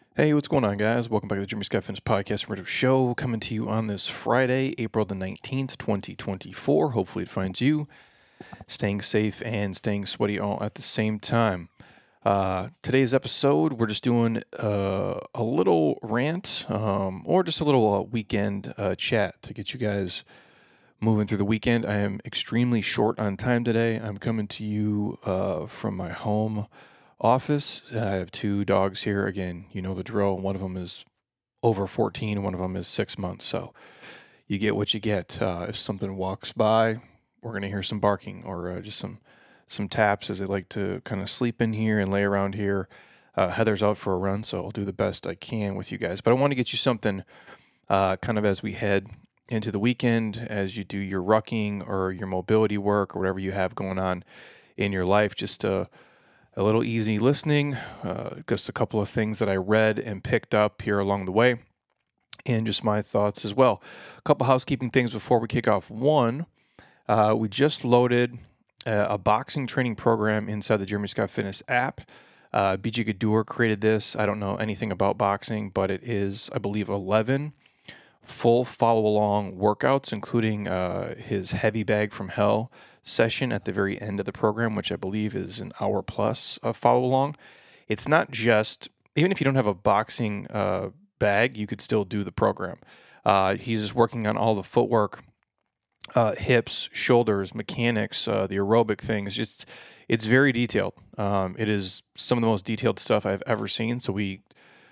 Hey, what's going on, guys? Welcome back to the Jimmy Scott Fitness Podcast Radio Show, coming to you on this Friday, April the 19th, 2024. Hopefully, it finds you staying safe and staying sweaty all at the same time. Today's episode, we're just doing a little rant or just a little weekend chat to get you guys moving through the weekend. I am extremely short on time today. I'm coming to you from my home office. I have two dogs here. Again, you know the drill. One of them is over 14, one of them is 6 months. So you get what you get. If something walks by, we're going to hear some barking or just some taps as they like to kind of sleep in here and lay around here. Heather's out for a run, so I'll do the best I can with you guys. But I want to get you something kind of as we head into the weekend, as you do your rucking or your mobility work or whatever you have going on in your life, just a little easy listening, just a couple of things that I read and picked up here along the way, and just my thoughts as well. A couple housekeeping things before we kick off. One, we just loaded a boxing training program inside the Jeremy Scott Fitness app. BJ Gaddour created this. I don't know anything about boxing, but it is, I believe, 11 full follow-along workouts, including his heavy bag from hell session at the very end of the program, which I believe is an hour plus of follow-along. It's not just, even if you don't have a boxing bag, you could still do the program. He's just working on all the footwork, hips, shoulders, mechanics, the aerobic things. It's very detailed. It is some of the most detailed stuff I've ever seen. So we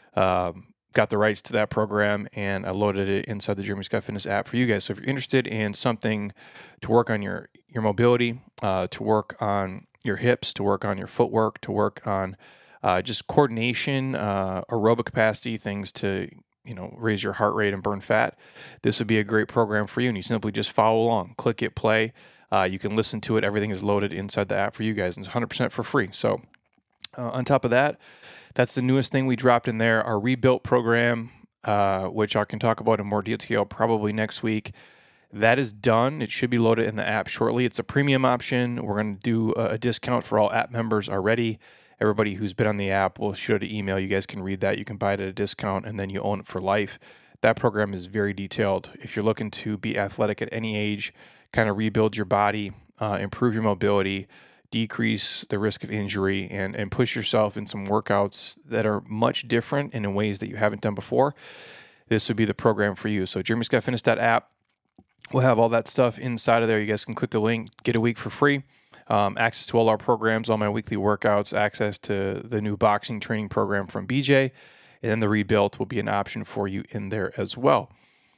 got the rights to that program, and I loaded it inside the Jeremy Scott Fitness app for you guys. So if you're interested in something to work on your mobility, to work on your hips, to work on your footwork, to work on just coordination, aerobic capacity, things to raise your heart rate and burn fat, this would be a great program for you. And you simply just follow along, click it, play. You can listen to it. Everything is loaded inside the app for you guys, and it's 100% for free. So on top of that, that's the newest thing we dropped in there, our Rebuilt program, which I can talk about in more detail probably next week. That is done. It should be loaded in the app shortly. It's a premium option. We're going to do a discount for all app members already. Everybody who's been on the app will shoot an email. You guys can read that. You can buy it at a discount, and then you own it for life. That program is very detailed. If you're looking to be athletic at any age, kind of rebuild your body, improve your mobility, decrease the risk of injury, and push yourself in some workouts that are much different and in ways that you haven't done before, this would be the program for you. So JeremyScottFitness.app, we'll have all that stuff inside of there. You guys can click the link, get a week for free, access to all our programs, all my weekly workouts, access to the new boxing training program from BJ, and then the Rebuilt will be an option for you in there as well.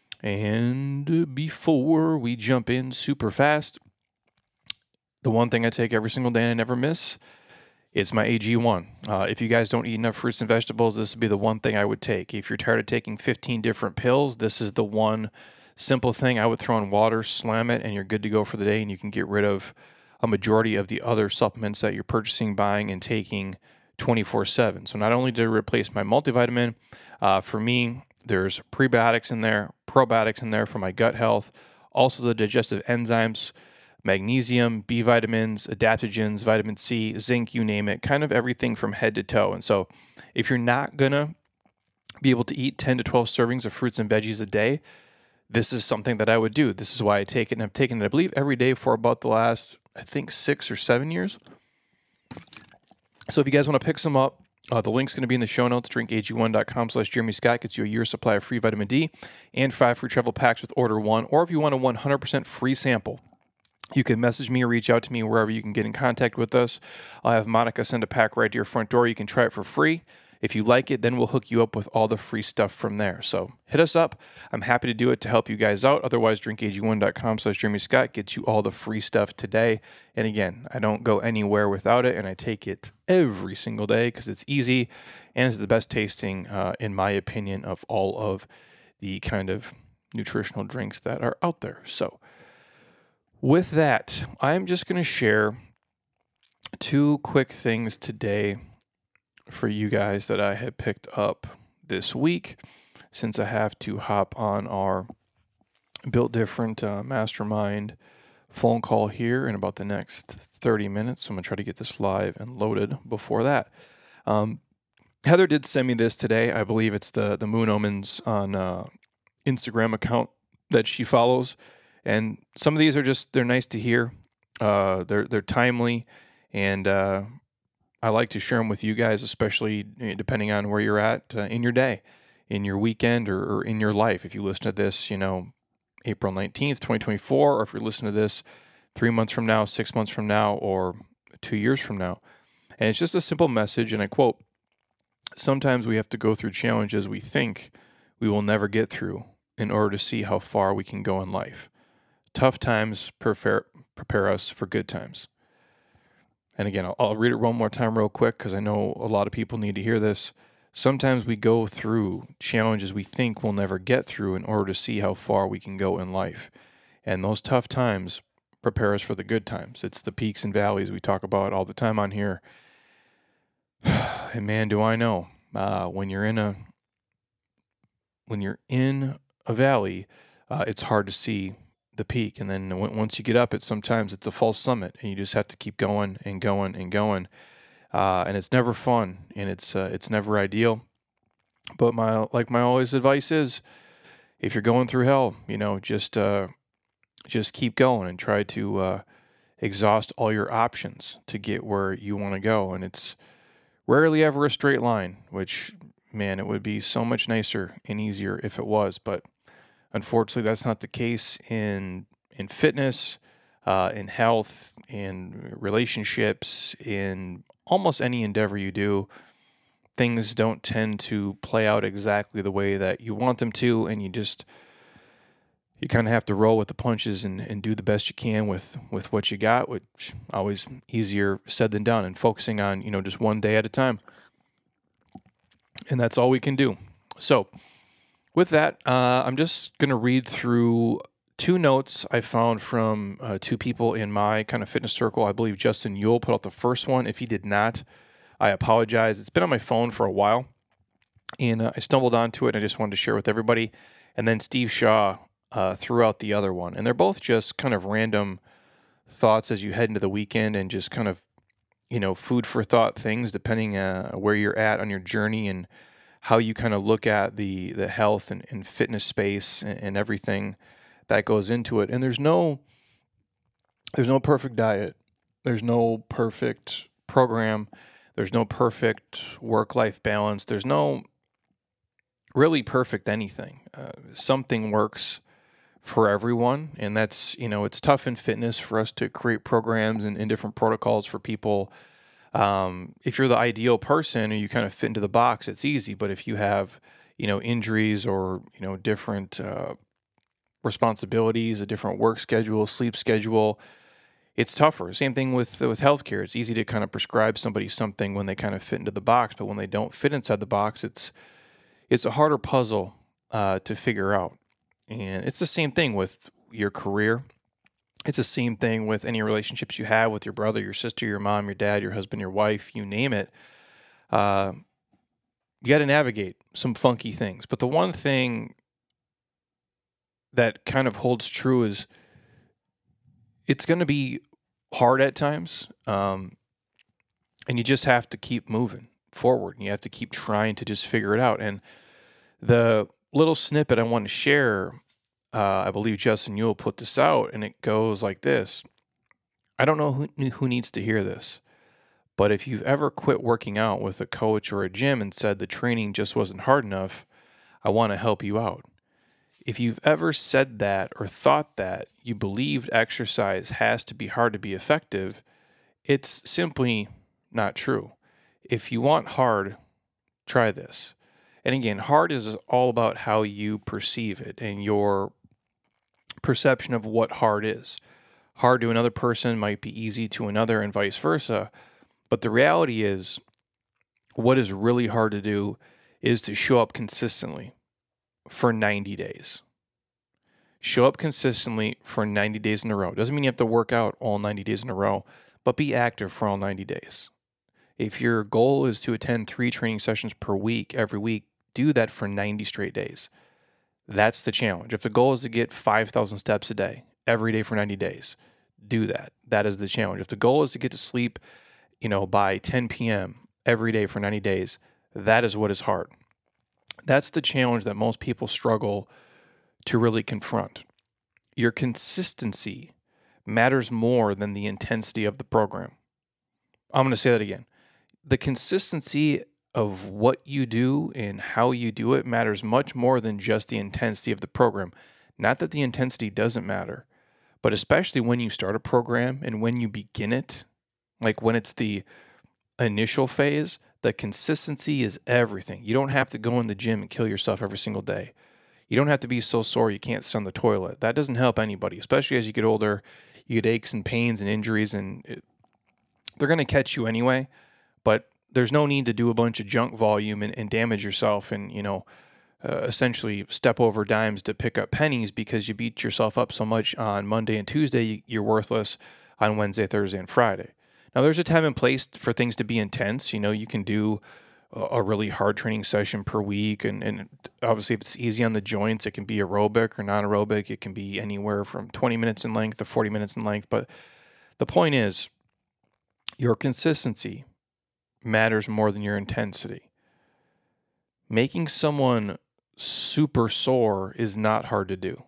And before we jump in super fast, the one thing I take every single day and I never miss, it's my AG1. If you guys don't eat enough fruits and vegetables, this would be the one thing I would take. If you're tired of taking 15 different pills, this is the one simple thing I would throw in water, slam it, and you're good to go for the day, and you can get rid of a majority of the other supplements that you're purchasing, buying, and taking 24/7. So not only did it replace my multivitamin, for me, there's prebiotics in there, probiotics in there for my gut health, also the digestive enzymes, magnesium, B vitamins, adaptogens, vitamin C, zinc, you name it, kind of everything from head to toe. And so if you're not going to be able to eat 10 to 12 servings of fruits and veggies a day, this is something that I would do. This is why I take it, and I've taken it, I believe, every day for about the last, I think, 6 or 7 years. So if you guys want to pick some up, the link's going to be in the show notes. drinkag1.com/Jeremy Scott gets you a year's supply of free vitamin D and 5 free travel packs with order 1. Or if you want a 100% free sample, you can message me or reach out to me wherever you can get in contact with us. I'll have Monica send a pack right to your front door. You can try it for free. If you like it, then we'll hook you up with all the free stuff from there. So hit us up. I'm happy to do it to help you guys out. Otherwise, drinkag1.com/Jeremy Scott gets you all the free stuff today. And again, I don't go anywhere without it, and I take it every single day because it's easy and it's the best tasting, in my opinion, of all of the kind of nutritional drinks that are out there. So with that, I'm just going to share 2 quick things today for you guys that I had picked up this week, since I have to hop on our Built Different Mastermind phone call here in about the next 30 minutes. So I'm going to try to get this live and loaded before that. Heather did send me this today. I believe it's the Moon Omens on Instagram account that she follows, and some of these are just they're nice to hear. They're timely, and I like to share them with you guys, especially depending on where you're at in your day, in your weekend, or in your life. If you listen to this, April 19th, 2024, or if you're listening to this 3 months from now, 6 months from now, or 2 years from now. And it's just a simple message, and I quote, "Sometimes we have to go through challenges we think we will never get through in order to see how far we can go in life. Tough times prepare us for good times." And again, I'll read it one more time real quick because I know a lot of people need to hear this. Sometimes we go through challenges we think we'll never get through in order to see how far we can go in life. And those tough times prepare us for the good times. It's the peaks and valleys we talk about all the time on here. And man, do I know, when you're in a valley, it's hard to see the peak. And then once you get up it, sometimes it's a false summit and you just have to keep going and going and going. And it's never fun, and it's never ideal. But my always advice is, if you're going through hell, just keep going and try to exhaust all your options to get where you want to go. And it's rarely ever a straight line, which, man, it would be so much nicer and easier if it was. But unfortunately, that's not the case in fitness, in health, in relationships, in almost any endeavor you do. Things don't tend to play out exactly the way that you want them to, and you kind of have to roll with the punches and do the best you can with what you got, which always easier said than done, and focusing on, just one day at a time. And that's all we can do. So with that, I'm just going to read through 2 notes I found from 2 people in my kind of fitness circle. I believe Justin Yule put out the first one. If he did not, I apologize. It's been on my phone for a while, and I stumbled onto it, and I just wanted to share with everybody. And then Steve Shaw threw out the other one. And they're both just kind of random thoughts as you head into the weekend, and just kind of, food for thought things, depending where you're at on your journey and how you kind of look at the health and fitness space and everything that goes into it. And there's no perfect diet. There's no perfect program. There's no perfect work-life balance. There's no really perfect anything. Something works for everyone, and that's, it's tough in fitness for us to create programs and different protocols for people. If you're the ideal person or you kind of fit into the box, it's easy. But if you have, injuries or, different responsibilities, a different work schedule, sleep schedule, it's tougher. Same thing with healthcare. It's easy to kind of prescribe somebody something when they kind of fit into the box, but when they don't fit inside the box, it's a harder puzzle to figure out. And it's the same thing with your career. It's the same thing with any relationships you have with your brother, your sister, your mom, your dad, your husband, your wife, you name it. You got to navigate some funky things. But the one thing that kind of holds true is it's going to be hard at times. And you just have to keep moving forward. And you have to keep trying to just figure it out. And the little snippet I want to share, I believe Justin Yule put this out, and it goes like this. I don't know who needs to hear this, but if you've ever quit working out with a coach or a gym and said the training just wasn't hard enough, I want to help you out. If you've ever said that or thought that you believed exercise has to be hard to be effective, it's simply not true. If you want hard, try this. And again, hard is all about how you perceive it and your perception of what hard is. Hard to another person might be easy to another, and vice versa. But the reality is, what is really hard to do is to show up consistently for 90 days. Show up consistently for 90 days in a row. Doesn't mean you have to work out all 90 days in a row, but be active for all 90 days. If your goal is to attend 3 training sessions per week, every week, do that for 90 straight days. That's the challenge. If the goal is to get 5,000 steps a day, every day for 90 days, do that. That is the challenge. If the goal is to get to sleep, by 10 p.m. every day for 90 days, That is what is hard. That's the challenge that most people struggle to really confront. Your consistency matters more than the intensity of the program. I'm going to say that again. The consistency of what you do and how you do it matters much more than just the intensity of the program. Not that the intensity doesn't matter, but especially when you start a program and when you begin it, like when it's the initial phase, the consistency is everything. You don't have to go in the gym and kill yourself every single day. You don't have to be so sore you can't sit on the toilet. That doesn't help anybody, especially as you get older. You get aches and pains and injuries, and they're going to catch you anyway. But there's no need to do a bunch of junk volume and damage yourself and, essentially step over dimes to pick up pennies because you beat yourself up so much on Monday and Tuesday, you're worthless on Wednesday, Thursday, and Friday. Now, there's a time and place for things to be intense. You can do a really hard training session per week. And obviously, if it's easy on the joints, it can be aerobic or non-aerobic. It can be anywhere from 20 minutes in length to 40 minutes in length. But the point is, your consistency matters more than your intensity. Making someone super sore is not hard to do.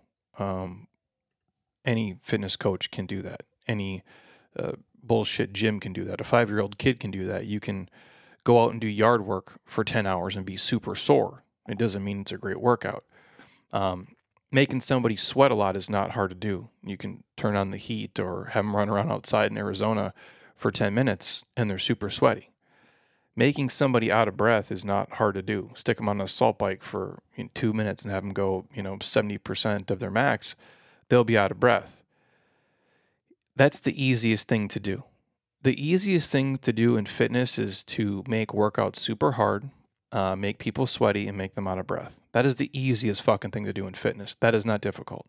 Any fitness coach can do that. Any bullshit gym can do that. A 5-year-old kid can do that. You can go out and do yard work for 10 hours and be super sore. It doesn't mean it's a great workout. Making somebody sweat a lot is not hard to do. You can turn on the heat or have them run around outside in Arizona for 10 minutes and they're super sweaty. Making somebody out of breath is not hard to do. Stick them on an assault bike for 2 minutes and have them go, 70% of their max. They'll be out of breath. That's the easiest thing to do. The easiest thing to do in fitness is to make workouts super hard, make people sweaty, and make them out of breath. That is the easiest fucking thing to do in fitness. That is not difficult.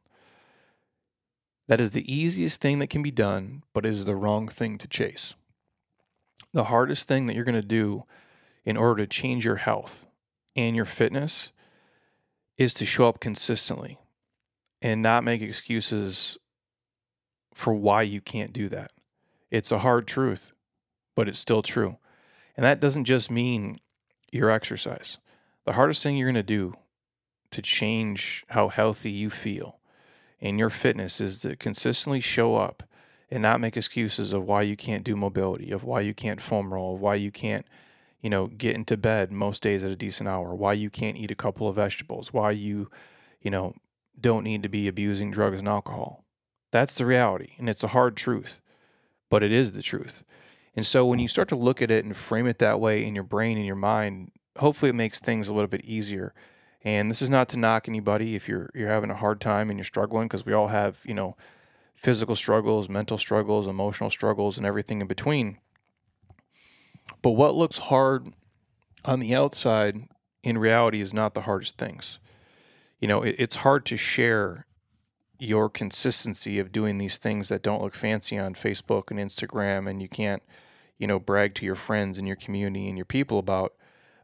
That is the easiest thing that can be done, but is the wrong thing to chase. The hardest thing that you're going to do in order to change your health and your fitness is to show up consistently and not make excuses for why you can't do that. It's a hard truth, but it's still true. And that doesn't just mean your exercise. The hardest thing you're going to do to change how healthy you feel and your fitness is to consistently show up and not make excuses of why you can't do mobility, of why you can't foam roll, of why you can't, get into bed most days at a decent hour, why you can't eat a couple of vegetables, why you, don't need to be abusing drugs and alcohol. That's the reality, and it's a hard truth, but it is the truth. And so when you start to look at it and frame it that way in your brain and your mind, hopefully it makes things a little bit easier. And this is not to knock anybody if you're having a hard time and you're struggling, because we all have, physical struggles, mental struggles, emotional struggles, and everything in between. But what looks hard on the outside in reality is not the hardest things. It's hard to share your consistency of doing these things that don't look fancy on Facebook and Instagram, and you can't, brag to your friends and your community and your people about.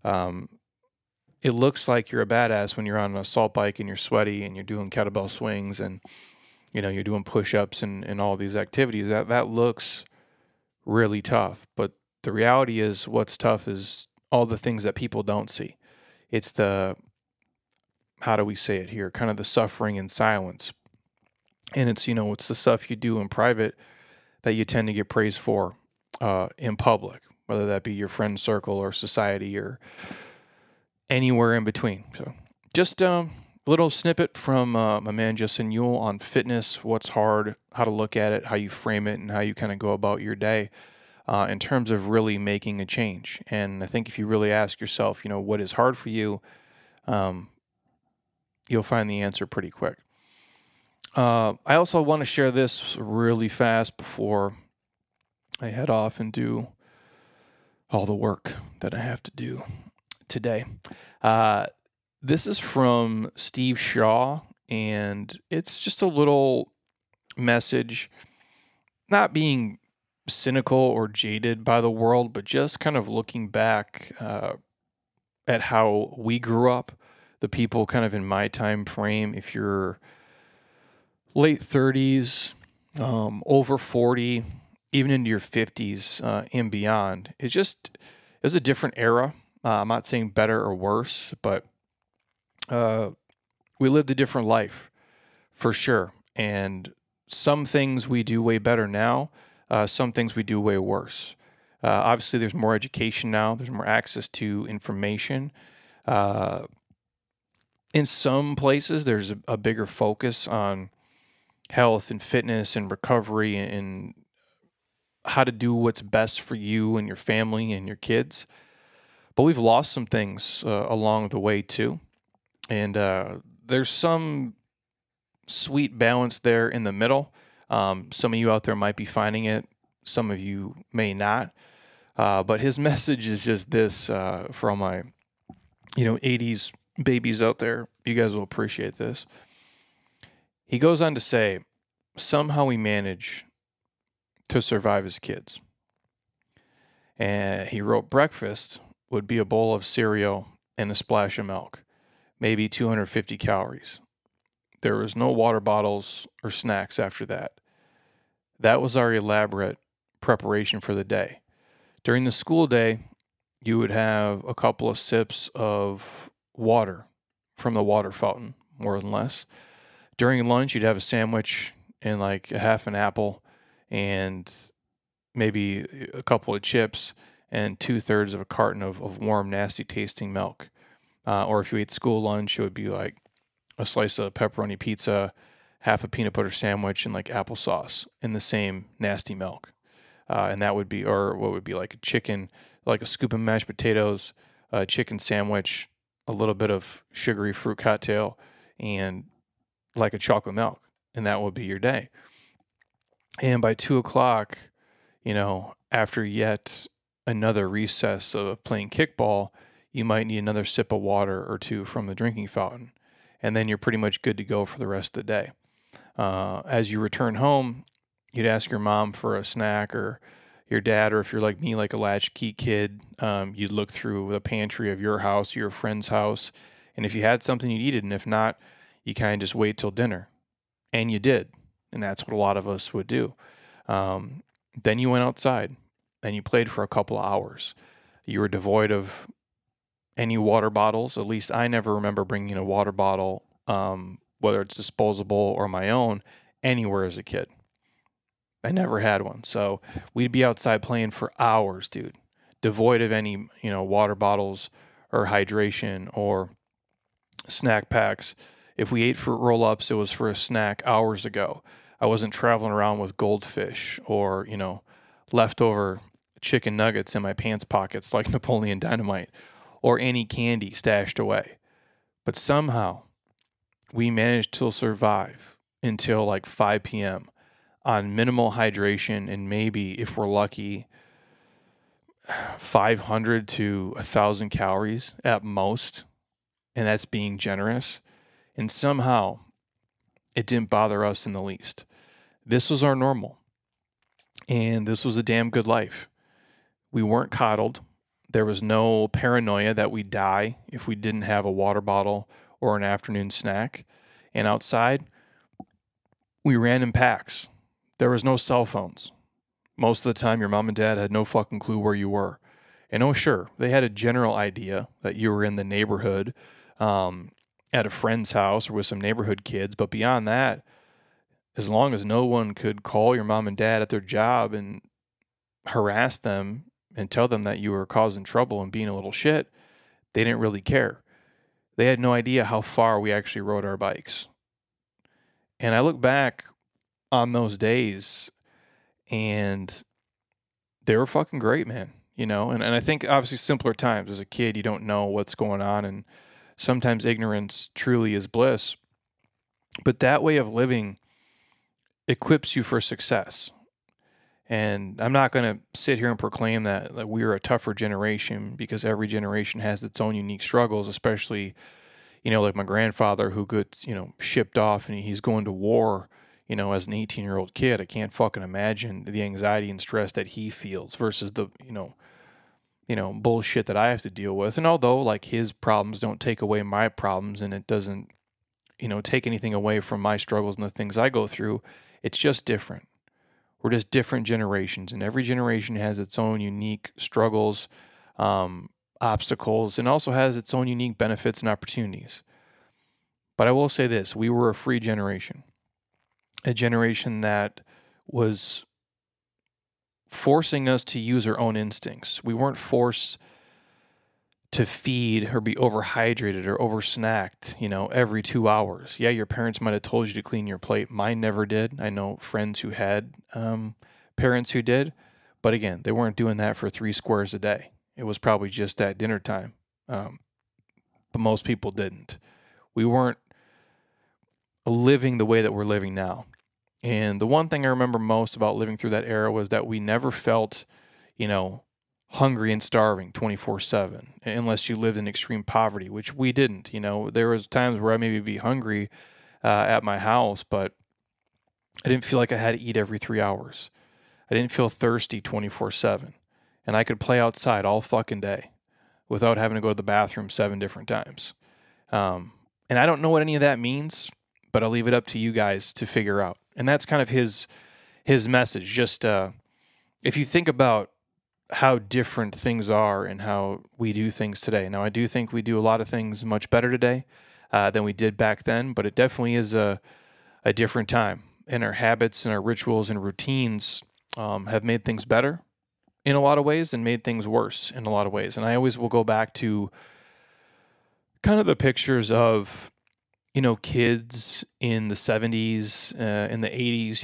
It looks like you're a badass when you're on an assault bike and you're sweaty and you're doing kettlebell swings and, you're doing push-ups and all these activities. That looks really tough. But the reality is what's tough is all the things that people don't see. It's how do we say it here? Kind of the suffering in silence. And it's, it's the stuff you do in private that you tend to get praised for in public, whether that be your friend circle or society or anywhere in between. So just a little snippet from my man Justin Ewell on fitness, what's hard, how to look at it, how you frame it, and how you kind of go about your day in terms of really making a change. And I think if you really ask yourself, what is hard for you, you'll find the answer pretty quick. I also want to share this really fast before I head off and do all the work that I have to do today. This is from Steve Shaw, and it's just a little message, not being cynical or jaded by the world, but just kind of looking back at how we grew up, the people kind of in my time frame. If you're late 30s, over 40, even into your 50s and beyond, it was a different era. I'm not saying better or worse, but we lived a different life for sure. And some things we do way better now, some things we do way worse. Obviously, there's more education now, there's more access to information. Uh, in some places, there's a bigger focus on health and fitness and recovery and how to do what's best for you and your family and your kids. But we've lost some things along the way too. And there's some sweet balance there in the middle. Some of you out there might be finding it, some of you may not. But his message is just this for all my 80s babies out there. You guys will appreciate this. He goes on to say, somehow we manage to survive as kids. And he wrote, breakfast would be a bowl of cereal and a splash of milk, maybe 250 calories. There was no water bottles or snacks after that. That was our elaborate preparation for the day. During the school day, you would have a couple of sips of water from the water fountain, more than less. During lunch, you'd have a sandwich and like a half an apple and maybe a couple of chips and 2/3 of a carton of warm, nasty tasting milk. Or if you ate school lunch, it would be like a slice of pepperoni pizza, half a peanut butter sandwich, and like applesauce in the same nasty milk. And that would be, or what would be like a chicken, like a scoop of mashed potatoes, a chicken sandwich, a little bit of sugary fruit cocktail, and like a chocolate milk. And that would be your day. And by 2 o'clock, after yet another recess of playing kickball, you might need another sip of water or two from the drinking fountain. And then you're pretty much good to go for the rest of the day. As you return home, you'd ask your mom for a snack or your dad, or if you're like me, like a latchkey kid, you'd look through the pantry of your house, your friend's house. And if you had something, you'd eat it. And if not, you kind of just wait till dinner. And you did. And that's what a lot of us would do. Then you went outside and you played for a couple of hours. You were devoid of any water bottles. At least I never remember bringing a water bottle, whether it's disposable or my own, anywhere as a kid. I never had one. So we'd be outside playing for hours, dude, devoid of any, water bottles or hydration or snack packs. If we ate fruit roll-ups, it was for a snack hours ago. I wasn't traveling around with goldfish or, leftover chicken nuggets in my pants pockets like Napoleon Dynamite or any candy stashed away. But somehow we managed to survive until like 5 p.m. on minimal hydration and maybe, if we're lucky, 500 to 1,000 calories at most. And that's being generous. And somehow it didn't bother us in the least. This was our normal. And this was a damn good life. We weren't coddled. There was no paranoia that we'd die if we didn't have a water bottle or an afternoon snack. And outside, we ran in packs. There was no cell phones. Most of the time, your mom and dad had no fucking clue where you were. And oh, sure, they had a general idea that you were in the neighborhood, at a friend's house or with some neighborhood kids. But beyond that, as long as no one could call your mom and dad at their job and harass them and tell them that you were causing trouble and being a little shit, they didn't really care. They had no idea how far we actually rode our bikes. And I look back on those days and they were fucking great, man. And I think obviously simpler times. As a kid, you don't know what's going on, and sometimes ignorance truly is bliss. But that way of living equips you for success. And I'm not going to sit here and proclaim that we're a tougher generation, because every generation has its own unique struggles, especially, like my grandfather who gets, shipped off and he's going to war, as an 18-year-old kid. I can't fucking imagine the anxiety and stress that he feels versus the, bullshit that I have to deal with. And although like his problems don't take away my problems, and it doesn't, take anything away from my struggles and the things I go through, it's just different. We're just different generations, and every generation has its own unique struggles. obstacles and also has its own unique benefits and opportunities. But I will say this, we were a free generation, a generation that was forcing us to use our own instincts. We weren't forced to feed or be overhydrated or oversnacked, every 2 hours. Yeah, your parents might have told you to clean your plate. Mine never did. I know friends who had parents who did. But again, they weren't doing that for 3 squares a day. It was probably just at dinner time. But most people didn't. We weren't living the way that we're living now. And the one thing I remember most about living through that era was that we never felt, hungry and starving 24/7, unless you lived in extreme poverty, which we didn't. There was times where I maybe be hungry at my house, but I didn't feel like I had to eat every 3 hours. I didn't feel thirsty 24/7, and I could play outside all fucking day without having to go to the bathroom 7 different times. And I don't know what any of that means, but I'll leave it up to you guys to figure out. And that's kind of his message. Just if you think about how different things are and how we do things today. Now, I do think we do a lot of things much better today than we did back then, but it definitely is a different time. And our habits and our rituals and routines have made things better in a lot of ways and made things worse in a lot of ways. And I always will go back to kind of the pictures of, kids in the 70s, in the 80s,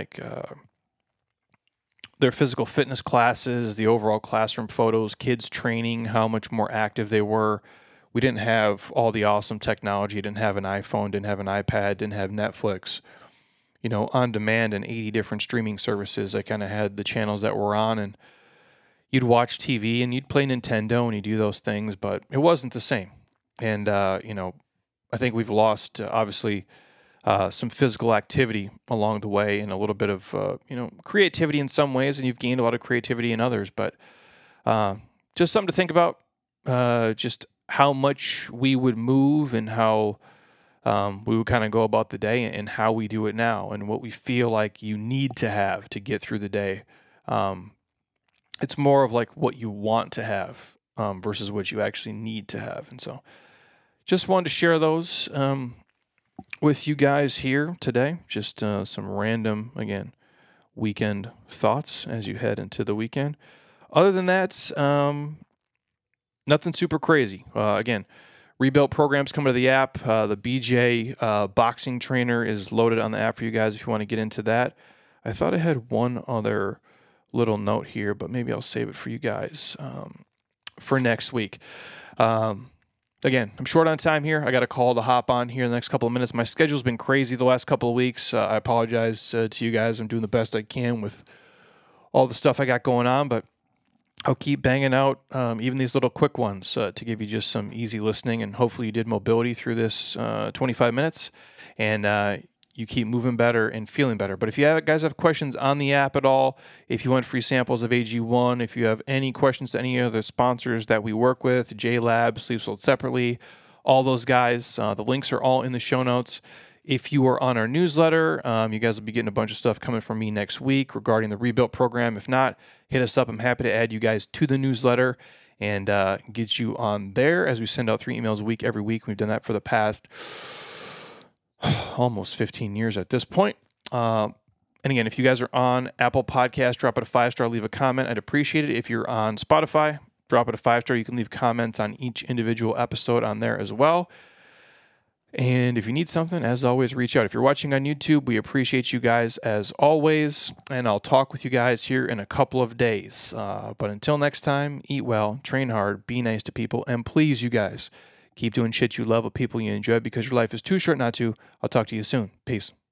their physical fitness classes, the overall classroom photos, kids training, how much more active they were. We didn't have all the awesome technology, didn't have an iPhone, didn't have an iPad, didn't have Netflix, on demand and 80 different streaming services. I kind of had the channels that were on, and you'd watch TV and you'd play Nintendo and you do those things, but it wasn't the same. And, I think we've lost, obviously, some physical activity along the way and a little bit of, creativity in some ways, and you've gained a lot of creativity in others. But just something to think about, just how much we would move and how we would kind of go about the day and how we do it now and what we feel like you need to have to get through the day. It's more of like what you want to have versus what you actually need to have. And so just wanted to share those with you guys here today. Just some random, again, weekend thoughts as you head into the weekend. Other than that, nothing super crazy. Again, rebuilt programs coming to the app. The BJ boxing trainer is loaded on the app for you guys if you want to get into that. I thought I had one other little note here, but maybe I'll save it for you guys for next week. Again, I'm short on time here. I got a call to hop on here in the next couple of minutes. My schedule's been crazy the last couple of weeks. I apologize to you guys. I'm doing the best I can with all the stuff I got going on, but I'll keep banging out even these little quick ones to give you just some easy listening, and hopefully you did mobility through this 25 minutes, and you keep moving better and feeling better. But if you guys have questions on the app at all, if you want free samples of AG1, if you have any questions to any other sponsors that we work with, JLab, Sleep Sold Separately, all those guys, the links are all in the show notes. If you are on our newsletter, you guys will be getting a bunch of stuff coming from me next week regarding the Rebuilt program. If not, hit us up. I'm happy to add you guys to the newsletter and get you on there as we send out 3 emails a week every week. We've done that for the past almost 15 years at this point. And again, if you guys are on Apple Podcasts, drop it a 5-star, leave a comment. I'd appreciate it. If you're on Spotify, drop it a 5-star. You can leave comments on each individual episode on there as well. And if you need something, as always, reach out. If you're watching on YouTube, we appreciate you guys as always. And I'll talk with you guys here in a couple of days. But until next time, eat well, train hard, be nice to people, and please, you guys, keep doing shit you love with people you enjoy because your life is too short not to. I'll talk to you soon. Peace.